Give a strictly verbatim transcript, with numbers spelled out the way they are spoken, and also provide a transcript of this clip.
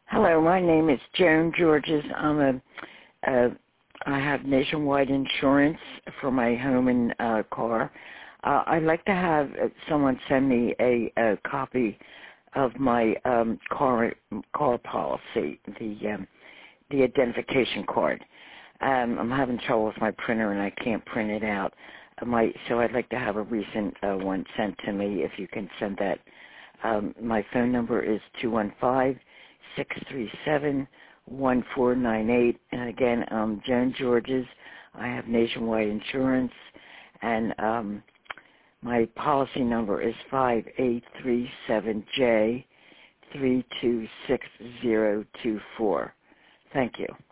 Hello, my name is Joan Georges. I'm a, uh, I have nationwide insurance for my home and uh, car. Uh, I'd like to have uh, someone send me a, a copy of my um, car car policy, the um, the identification card. Um, I'm having trouble with my printer and I can't print it out. Uh, my so I'd like to have a recent uh, one sent to me. If you can send that. Um, my phone number is two one five, six three seven, one four nine eight. And again, I'm Joan Georges. I have nationwide insurance, and um, my policy number is five eight three seven J three two six zero two four. Thank you.